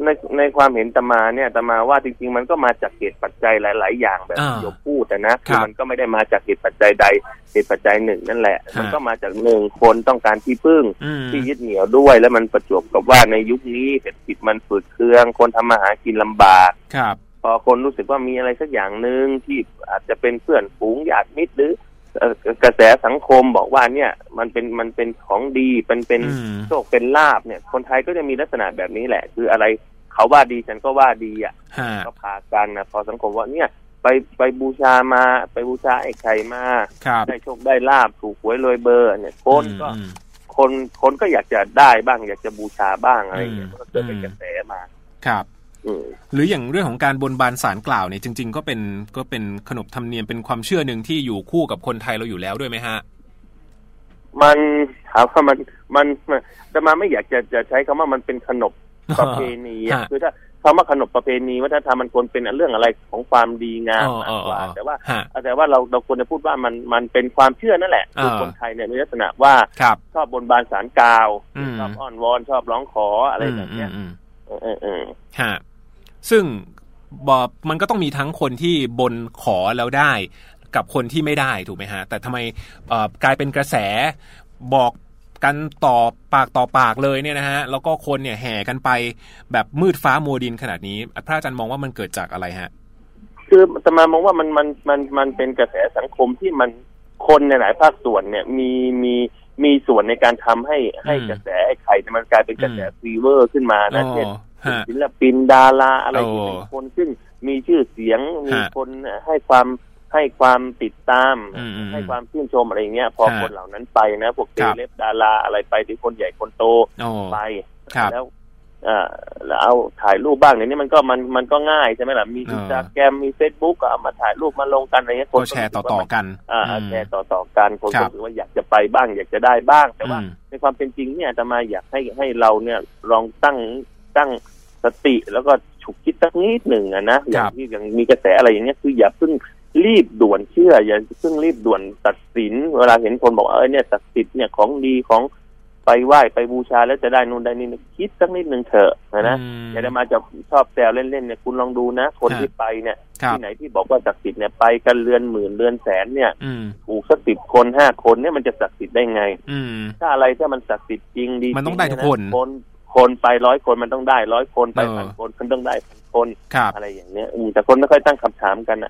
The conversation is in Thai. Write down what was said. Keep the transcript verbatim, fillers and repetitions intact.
ในในความเห็นอาตมาเนี่ยอาตมาว่าจริงๆมันก็มาจากเหตุปัจจัยหลายๆอย่างแบบที่โยมพูดนะคือมันก็ไม่ได้มาจากเหตุปัจจัยใดเหตุปัจจัยหนึ่งนั่นแหละมันก็มาจากหนึ่งคนต้องการที่พึ่งที่ยึดเหนี่ยวด้วยแล้วมันประจวบกับว่าในยุคนี้เศรษฐกิจมันฝืดเคืองคนทำมาหากินลำบากพอคนรู้สึกว่ามีอะไรสักอย่างนึงที่อาจจะเป็นเพื่อนฝูงญาติมิตรหรือกระแสสังคมบอกว่าเนี่ยมันเป็นมันเป็นของดีเป็นเป็นโชคเป็นลาภเนี่ยคนไทยก็จะมีลักษณะแบบนี้แหละคืออะไรเขาว่าดีฉันก็ว่าดีอ่ะก็พากันนะพอสังคมว่าเนี่ยไปไปบูชามาไปบูชาไอ้ไข่มาได้โชคได้ลาภถูกหวยรวยเบอร์เนี่ยคนก็คนคนก็อยากจะได้บ้างอยากจะบูชาบ้างอะไรอย่างเงี้ยก็เกิดเป็นกระแสมาครับหรืออย่างเรื่องของการบนบานศาลกล่าวเนี่ยจริงๆก็เป็นก็เป็นขนบธรรมเนียมเป็นความเชื่อหนึ่งที่อยู่คู่กับคนไทยเราอยู่แล้วด้วยไหมฮะมันถามว่ามันมันจะมาไม่อยากจะจะใช้คำว่ามันเป็นขนบประเพณีคือถ้าคำว่าขนบประเพณีวัฒนธรรมมันควรเป็นเรื่องอะไรของความดีงามมากกว่าแต่ว่าแต่ว่าเราเราควรจะพูดว่ามันมันเป็นความเชื่อนั่นแหละคือคนไทยเนี่ยมีลักษณะว่าชอบบนบานศาลกล่าวชอบอ้อนวอนชอบร้องขออะไรแบบเนี้ยเออเออฮะซึ่งมันก็ต้องมีทั้งคนที่บนขอแล้วได้กับคนที่ไม่ได้ถูกไหมฮะแต่ทำไมกลายเป็นกระแสบอกกันต่อปากต่อปากเลยเนี่ยนะฮะแล้วก็คนเนี่ยแห่กันไปแบบมืดฟ้ามัวดินขนาดนี้พระอาจารย์มองว่ามันเกิดจากอะไรฮะคืออาตมามองว่ามันมันมันมันเป็นกระแสสังคมที่มันคนในหลายภาคส่วนเนี่ยมีมีมีส่วนในการทำให้ให้กระแสไอ้ไข่มันกลายเป็นกระแสฟีเวอร์ขึ้นมานะเช่นศิลปินดาราอะไรที่เป็นคนซึ่งมีชื่อเสียงมีคนให้ความให้ความติดตามให้ความชื่นชมอะไรเงี้ยพอคนเหล่านั้นไปนะพวกเซเลบดาราอะไรไปที่คนใหญ่คนโตไปแล้วอ่าแล้วเอาถ่ายรูปบ้างเนี่ยนี่มันก็มันมันก็ง่ายใช่ไหมล่ะมี Instagram มี Facebook ก็เอามาถ่ายรูปมาลงกันอะไรเงี้ยคนแชร์ต่อๆกันอ่าแชร์ต่อๆกันคนก็รู้ว่าอยากจะไปบ้างอยากจะได้บ้างแต่ว่าในความเป็นจริงเนี่ยอาตมาอยากให้ให้เราเนี่ยลองตั้งตั้งสติแล้วก็ฉุกคิดสักนิดหนึ่งอะนะอย่างที่อย่างมีกระแสอะไรอย่างเงี้ยคืออย่าเพิ่งรีบด่วนเชื่ออย่าเพิ่งรีบด่วนตัดสินเวลาเห็นคนบอกเออเนี่ยศักดิ์สิทธิ์เนี่ยของดีของไปไหว้ไปบูชาแล้วจะได้นู่นได้นี่คิดสักนิดนึงเถอะนะอย่าได้มาจะชอบแซวเล่นๆเนี่ยคุณลองดูนะคนที่ไปเนี่ยที่ไหนที่บอกว่าศักดิ์สิทธิ์เนี่ยไปกันเรือนหมื่นเรือนแสนเนี่ยถูกสักสิบคนห้าคนเนี่ยมันจะศักดิ์สิทธิ์ได้ไงถ้าอะไรถ้ามันศักดิ์สิทธิ์จริงดีมันต้องได้ทุกคนคนคนไปร้อยคนมันต้องได้ร้อยคนไปพันคนมันต้องได้พันคนอะไรอย่างเนี้ยแต่คนไม่ค่อยตั้งคำถามกันอ่ะ